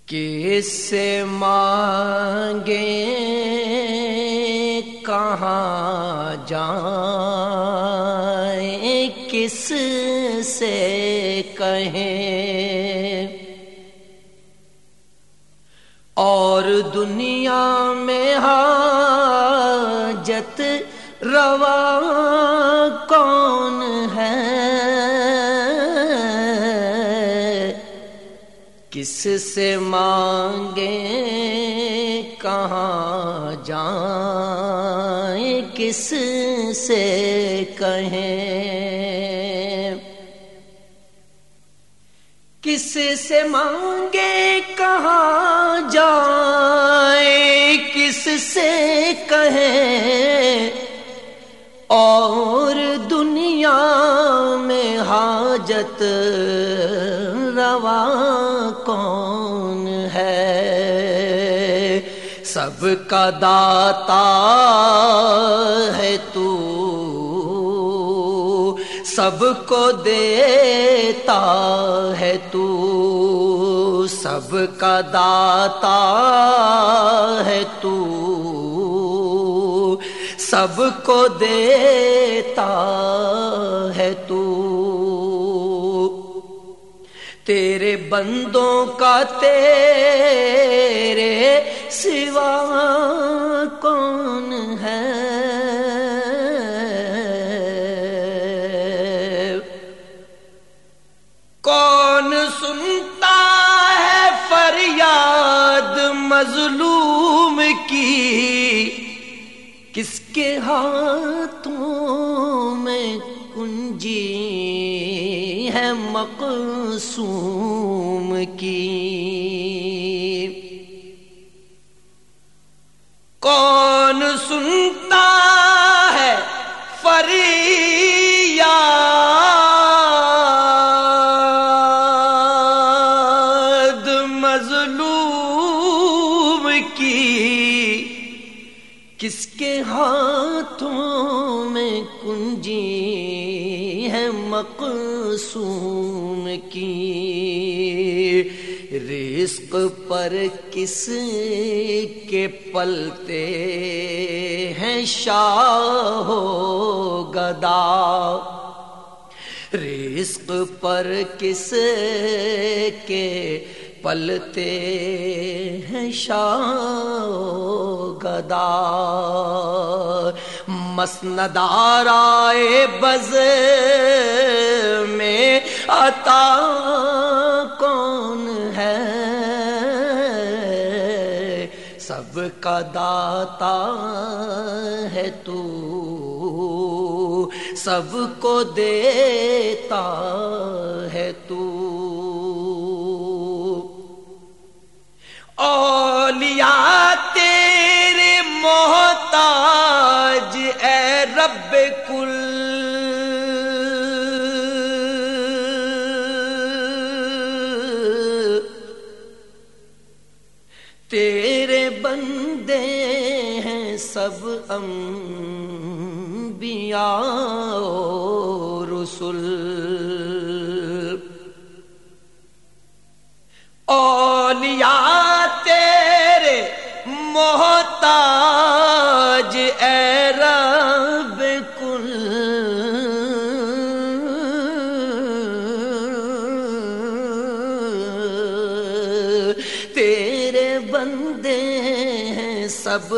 کس سے مانگیں کہاں جائیں، کس سے کہیں، اور دنیا میں حاجت روا کون ہے، کس سے مانگیں کہاں جائیں، کس سے کہیں، کس سے مانگیں کہاں جائیں، کس سے کہیں، اور دنیا میں حاجت روا کون ہے، سب کا داتا ہے تو، سب کو دیتا ہے تو، سب کا داتا ہے تو، سب کو دیتا ہے تو، تیرے بندوں کا تیرے سوا کون ہے، کون سنتا ہے فریاد مظلوم کی، کس کے ہاتھوں میں کنجی ہے مقصوم کی، کون سنتا ہے فریاد مظلوم کی، کس کے ہاتھوں میں کنجی ہے مقصوم کی، رزق پر کس کے پلتے ہیں شاہ و گدا، رزق پر کس کے پلتے ہیں شاہ و گدا، مسند آرائے بز میں عطا کون ہے، سب کا داتا ہے تو، سب کو دیتا ہے تو، اولیاء تیرے محتاج اے رب کل، تیرے بندے ہیں سب انبیاء و رسل، اولیاء تیرے محتاج اے رب کل، تیرے بندے ہیں سب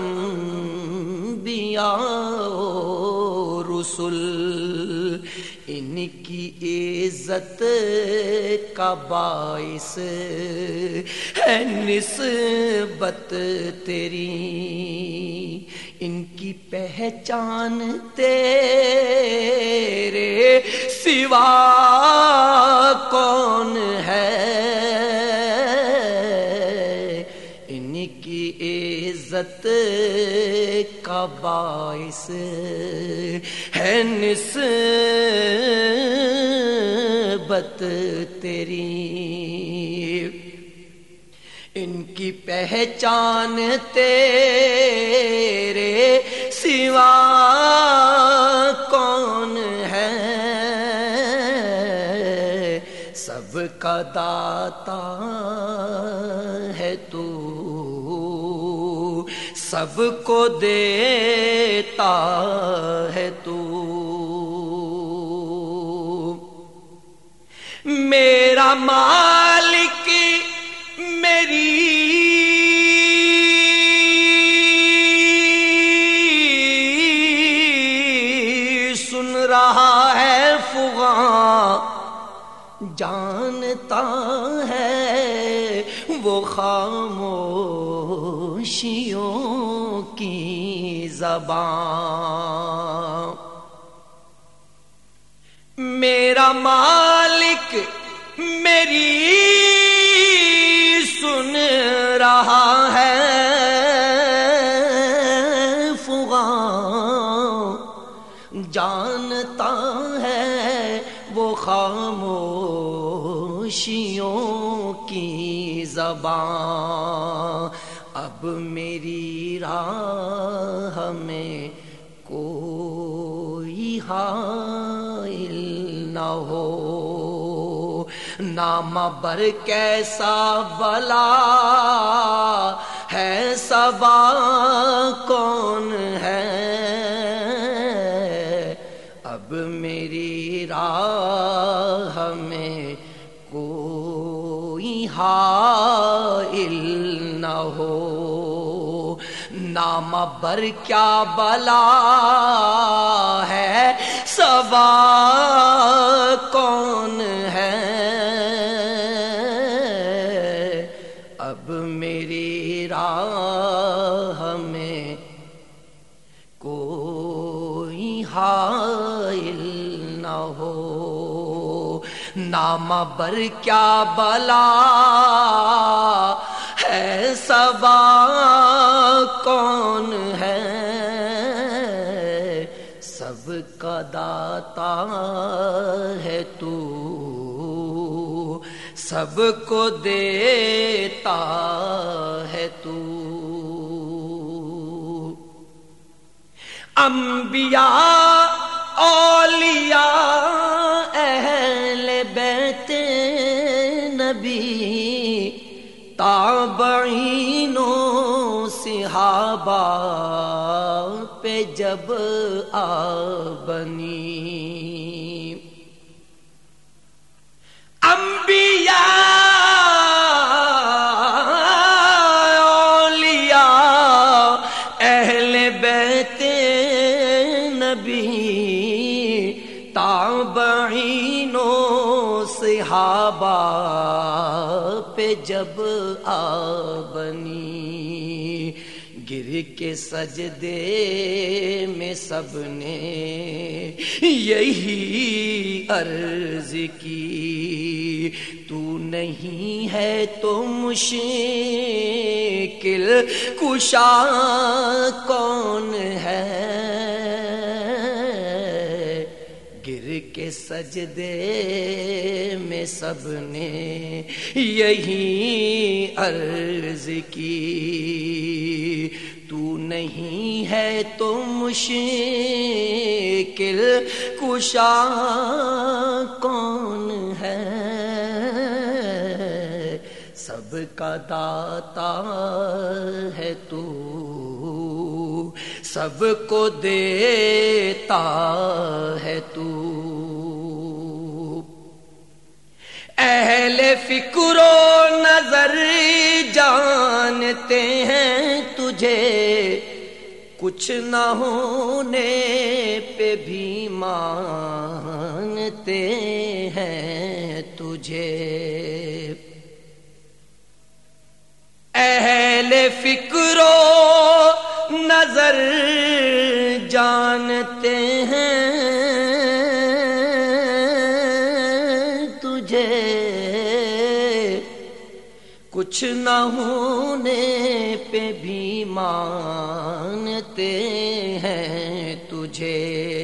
انبیاء و رسل، ان کی عزت کا باعث ہے نسبت تیری، ان کی پہچان تیرے سوا کون ہے، ان کی عزت کا باعث ہے نسبت تیری، ان کی پہچان تیرے سوا کون ہے، سب کا داتا تو سب کو دیتا ہے تو میرا مالک میری سن رہا ہے فغاں جانتا ہے وہ خاموشیوں کی زبان میرا مالک میری سن رہا ہے فغاں جانتا ہے وہ خاموشیوں کی زبان اب میری راہ میں کوئی حائل نہ ہو نام بر کیسا بلا ہے صبا کون ہے اب میری راہ میں کوئی حائل نہ ہو نام بر کیا بلا ہے صبا کون ہے اب میری راہ میں کوئی حائل نہ ہو نام بر کیا بلا ہے صبا کون ہے سب کا داتا ہے تو سب کو دیتا ہے تو انبیاء اولیاء اہل بیت نبی تابعینوں صحابہ پہ جب آ بنی انبیاء اولیاء اہل بیت نبی تابعینوں صحابہ پہ جب آ بنی گر کے سجدے میں سب نے یہی عرض کی تو نہیں ہے تو مشکل کشا کون ہے گر کے سجدے میں سب نے یہی عرض کی تو نہیں ہے تو مشکل کشا کون ہے سب کا داتا ہے تو سب کو دیتا ہے تو اہل فکر و نظر جانتے ہیں تجھے کچھ نہ ہونے پہ بھی مانتے ہیں تجھے اہل فکر و نظر جانتے ہیں تجھے کچھ نہ ہونے پہ بھی مانتے ہیں تجھے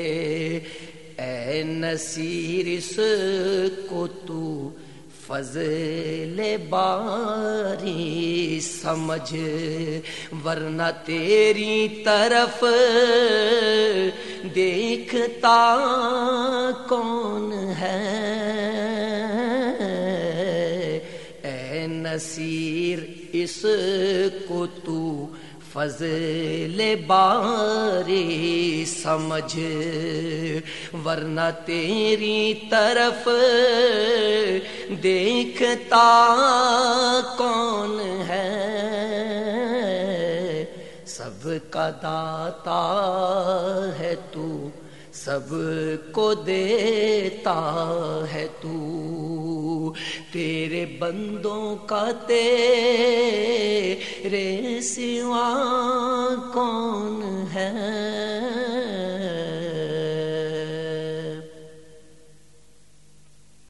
اے نصیر اس کو تو فضل باری سمجھ ورنہ تیری طرف دیکھتا کون ہے اے نصیر اس کو تو فضل باری سمجھ، ورنہ تیری طرف دیکھتا کون ہے؟ سب کا داتا ہے تو، سب کو دیتا ہے تو، تیرے بندوں کا تیرے سوا کون ہے؟